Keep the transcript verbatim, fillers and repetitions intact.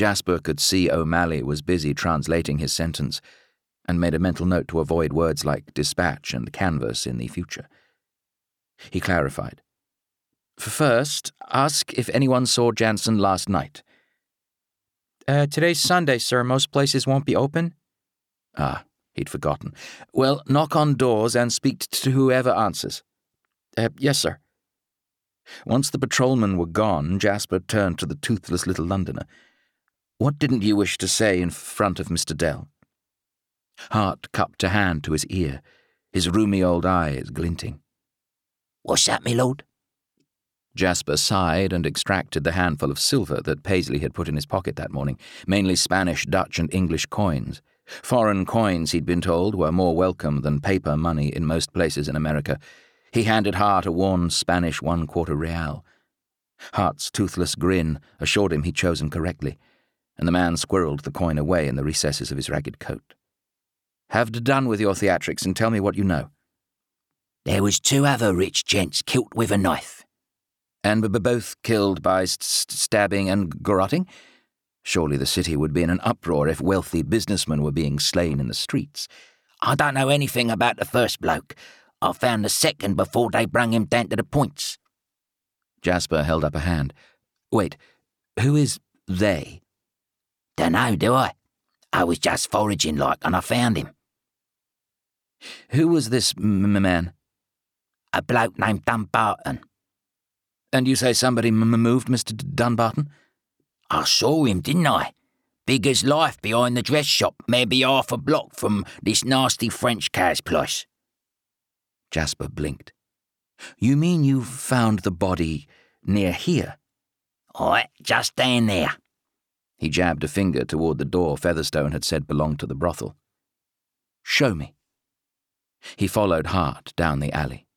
Jasper could see O'Malley was busy translating his sentence, and made a mental note to avoid words like dispatch and canvas in the future. He clarified. First, ask if anyone saw Jansen last night. Uh, today's Sunday, sir. Most places won't be open. Ah, he'd forgotten. Well, knock on doors and speak to whoever answers. Uh, yes, sir. Once the patrolmen were gone, Jasper turned to the toothless little Londoner. What didn't you wish to say in front of Mister Dell? Hart cupped a hand to his ear, his rheumy old eyes glinting. What's that, me lord? Jasper sighed and extracted the handful of silver that Paisley had put in his pocket that morning, mainly Spanish, Dutch, and English coins. Foreign coins, he'd been told, were more welcome than paper money in most places in America. He handed Hart a worn Spanish one-quarter real. Hart's toothless grin assured him he'd chosen correctly, and the man squirreled the coin away in the recesses of his ragged coat. Have done with your theatrics and tell me what you know. There was two other rich gents killed with a knife. And b- both killed by st- stabbing and garroting? Surely the city would be in an uproar if wealthy businessmen were being slain in the streets. I don't know anything about the first bloke. I found the second before they brung him down to the points. Jasper held up a hand. Wait, who is they? Dunno, do I? I was just foraging like, and I found him. Who was this m- man? A bloke named Dunbarton. And you say somebody m- moved Mister D- Dunbarton? I saw him, didn't I? Big as life behind the dress shop, maybe half a block from this nasty French cow's place. Jasper blinked. You mean you found the body near here? Aye, just down there. He jabbed a finger toward the door Featherstone had said belonged to the brothel. Show me. He followed Hart down the alley.